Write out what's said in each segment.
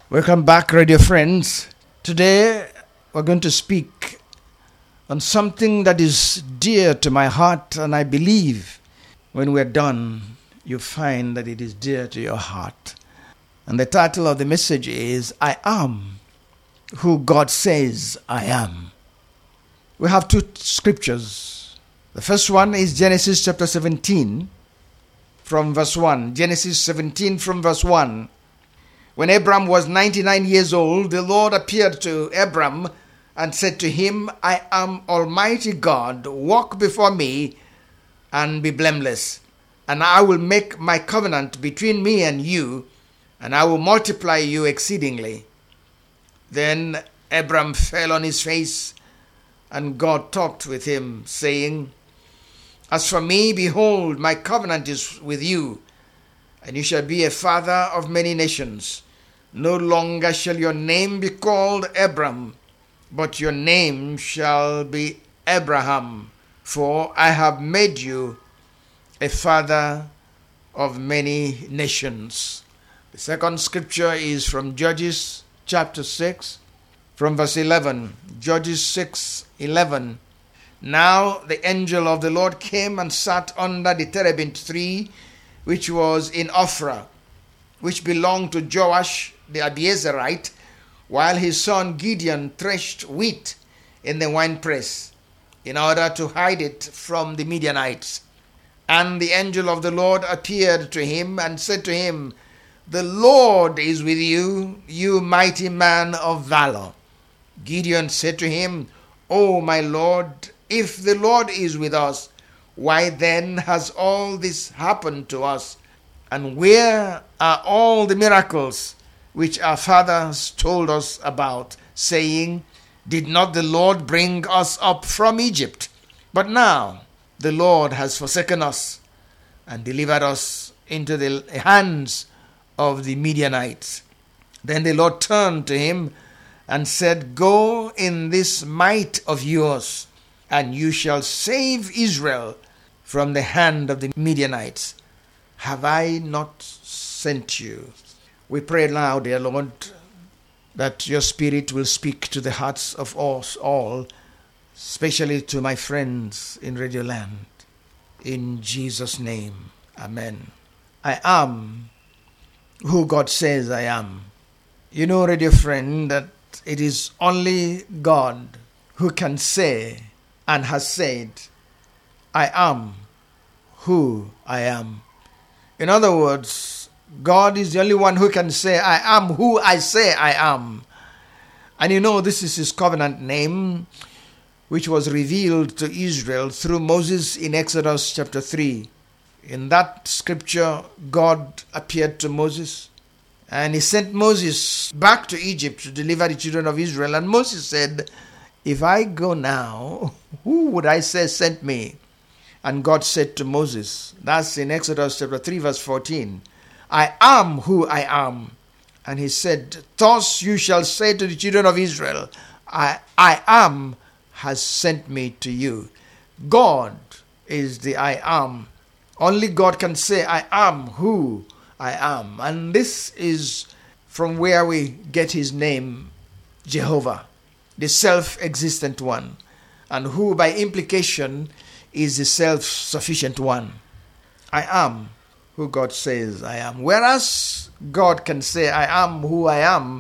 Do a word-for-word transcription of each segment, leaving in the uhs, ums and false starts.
Welcome back, radio friends. Today we're going to speak on something that is dear to my heart, and I believe when we're done, you find that it is dear to your heart. And the title of the message is, I am who God says I am. We have two scriptures. The first one is Genesis chapter seventeen from verse one. Genesis seventeen from verse one. When Abram was ninety-nine years old, the Lord appeared to Abram and said to him, I am Almighty God, walk before me and be blameless. And I will make my covenant between me and you, and I will multiply you exceedingly. Then Abram fell on his face, and God talked with him, saying, As for me, behold, my covenant is with you, and you shall be a father of many nations. No longer shall your name be called Abram, but your name shall be Abraham, for I have made you a father of many nations. The second scripture is from Judges chapter six, from verse eleven. Judges six eleven. Now the angel of the Lord came and sat under the terebinth tree, which was in Ophrah, which belonged to Joash the Abiezerite, while his son Gideon threshed wheat in the winepress, in order to hide it from the Midianites. And the angel of the Lord appeared to him and said to him, The Lord is with you, you mighty man of valor. Gideon said to him, O my Lord, if the Lord is with us, why then has all this happened to us? And where are all the miracles which our fathers told us about, saying, Did not the Lord bring us up from Egypt? But now the Lord has forsaken us and delivered us into the hands of the Midianites. Then the Lord turned to him and said, Go in this might of yours, and you shall save Israel from the hand of the Midianites. Have I not sent you? We pray now, dear Lord, that your Spirit will speak to the hearts of us all, especially to my friends in Radio Land. In Jesus' name, amen. I am who God says I am. You know, radio friend, that it is only God who can say and has said, I am who I am. In other words, God is the only one who can say, I am who I say I am. And you know, this is his covenant name, which was revealed to Israel through Moses in Exodus chapter three. In that scripture, God appeared to Moses, and he sent Moses back to Egypt to deliver the children of Israel. And Moses said, if I go now, who would I say sent me? And God said to Moses, that's in Exodus chapter three, verse fourteen, I am who I am. And he said, thus you shall say to the children of Israel, I, I am has sent me to you. God is the I am. Only God can say, I am who I am. And this is from where we get his name, Jehovah, the self-existent one, and who by implication is the self-sufficient one. I am who God says I am. Whereas God can say, I am who I am,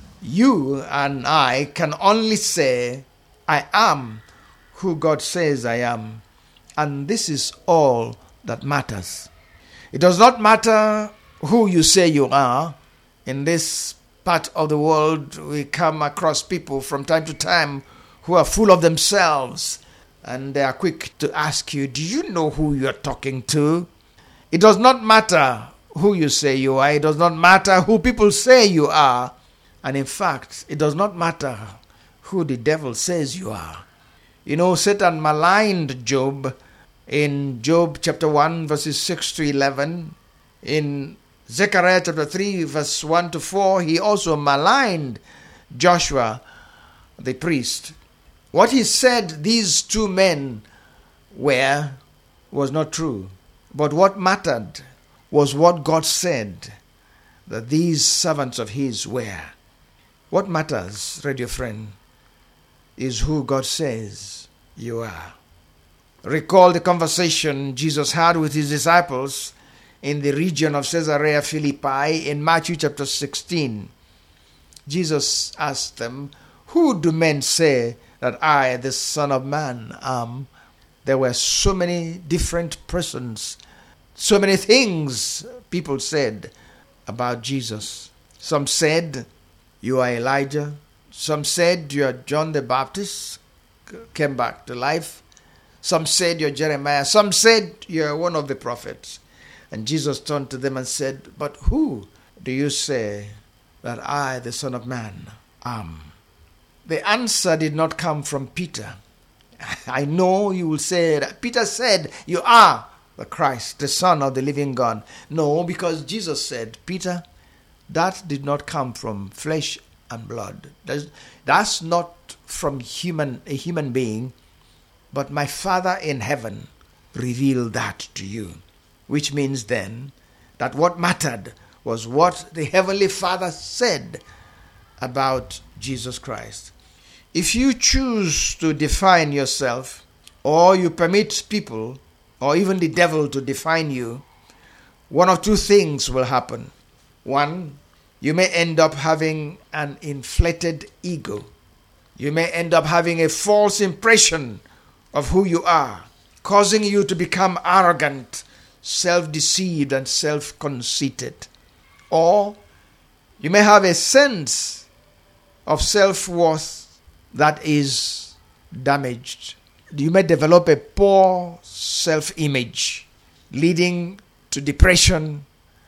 you and I can only say, I am who God says I am. And this is all that matters. It does not matter who you say you are. In this part of the world, we come across people from time to time who are full of themselves, and they are quick to ask you, do you know who you're talking to? It does not matter who you say you are. It does not matter who people say you are. And in fact, it does not matter who the devil says you are. You know, Satan maligned Job in Job chapter one, verses six to eleven. In Zechariah chapter three, verse one to four, he also maligned Joshua, the priest. What he said these two men were was not true. But what mattered was what God said. that these servants of his were. What matters, radio friend, is who God says you are. Recall the conversation Jesus had with his disciples in the region of Caesarea Philippi in Matthew chapter sixteen. Jesus asked them, "Who do men say that I, the Son of Man, am?" There were so many different persons, so many things people said about Jesus. Some said, "You are Elijah." Some said, "You are John the Baptist, came back to life." Some said, "You're Jeremiah." Some said, "You're one of the prophets." And Jesus turned to them and said, "But who do you say that I, the Son of Man, am?" The answer did not come from Peter. I know you will say that Peter said, "You are the Christ, the Son of the living God." No, because Jesus said, "Peter, that did not come from flesh and blood. That's, that's not from human a human being, but my Father in heaven revealed that to you." Which means then that what mattered was what the Heavenly Father said about Jesus Christ. If you choose to define yourself, or you permit people, or even the devil to define you, one of two things will happen. One, you may end up having an inflated ego. You may end up having a false impression of who you are, causing you to become arrogant, self-deceived, and self-conceited. Or you may have a sense of self-worth that is damaged. You may develop a poor self-image, leading to depression,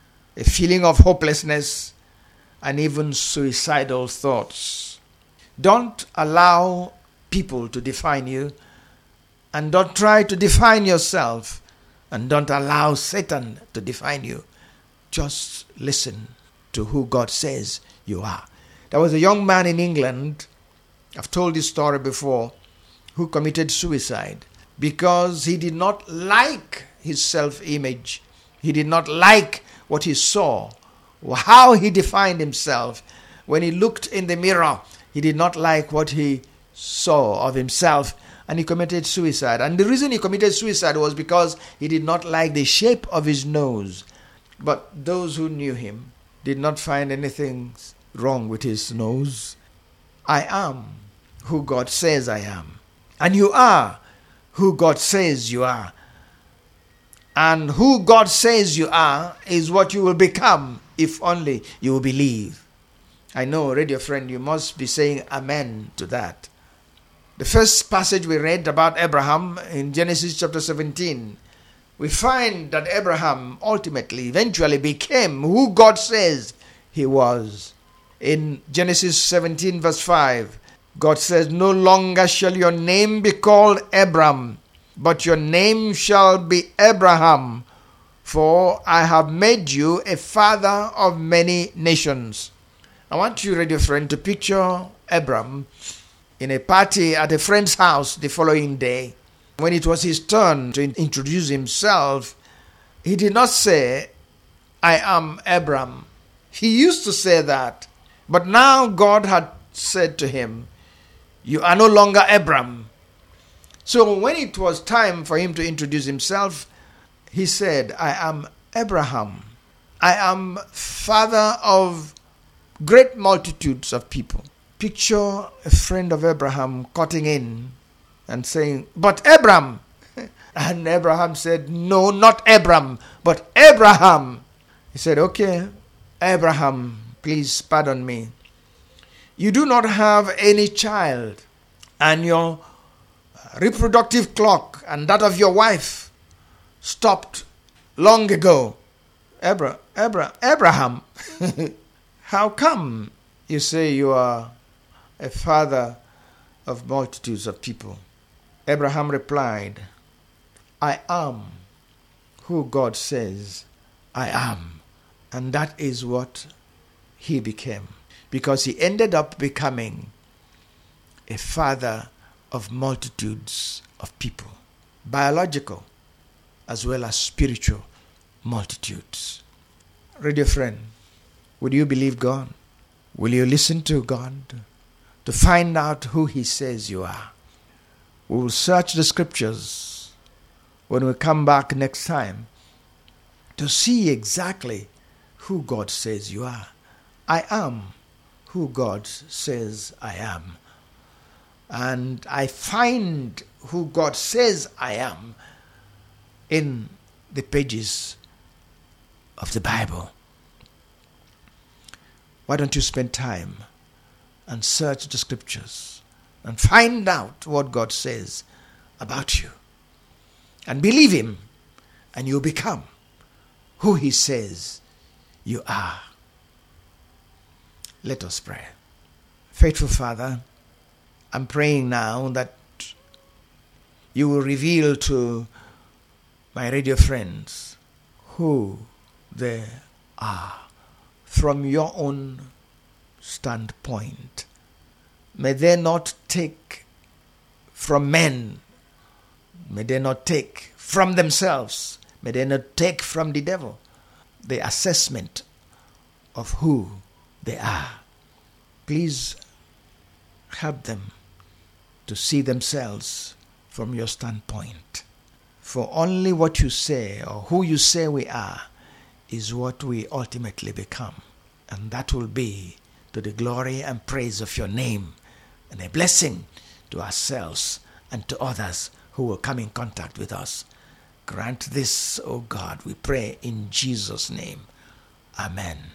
a feeling of hopelessness, and even suicidal thoughts. Don't allow people to define you, and don't try to define yourself, and don't allow Satan to define you. Just listen to who God says you are. There was a young man in England, I've told this story before, who committed suicide because he did not like his self-image. He did not like what he saw, how he defined himself. When he looked in the mirror, he did not like what he saw of himself, and he committed suicide. And the reason he committed suicide was because he did not like the shape of his nose. But those who knew him did not find anything wrong with his nose. I am who God says I am. And you are who God says you are. And who God says you are is what you will become if only you will believe. I know, radio friend, you must be saying amen to that. The first passage we read about Abraham in Genesis chapter seventeen, we find that Abraham ultimately, eventually became who God says he was. In Genesis seventeen verse five, God says, "No longer shall your name be called Abram, but your name shall be Abraham, for I have made you a father of many nations." I want you, radio friend, to picture Abram in a party at a friend's house the following day. When it was his turn to introduce himself, he did not say, "I am Abram." He used to say that, but now God had said to him, "You are no longer Abram." So when it was time for him to introduce himself, he said, "I am Abraham. I am father of great multitudes of people." Picture a friend of Abraham cutting in and saying, "But Abram." And Abraham said, "No, not Abram, but Abraham." He said, "Okay, Abraham, please pardon me. You do not have any child, and your reproductive clock and that of your wife stopped long ago." Abra, Abra, Abraham, how come you say you are a father of multitudes of people? Abraham replied, "I am who God says I am." And that is what he became, because he ended up becoming a father of multitudes of people, biological as well as spiritual multitudes. Radio friend, Will you believe God? Will you listen to God to find out who He says you are? We will search the scriptures when we come back next time to see exactly who God says you are. I am who God says I am. And I find who God says I am in the pages of the Bible. Why don't you spend time and search the scriptures and find out what God says about you and believe Him, and you'll become who He says you are. Let us pray. Faithful Father, I'm praying now that you will reveal to my radio friends who they are from your own standpoint. May they not take from men. May they not take from themselves. May they not take from the devil the assessment of who they are. Please help them to see themselves from your standpoint. For only what you say or who you say we are is what we ultimately become. And that will be to the glory and praise of your name and a blessing to ourselves and to others who will come in contact with us. Grant this, O God, we pray in Jesus' name. Amen.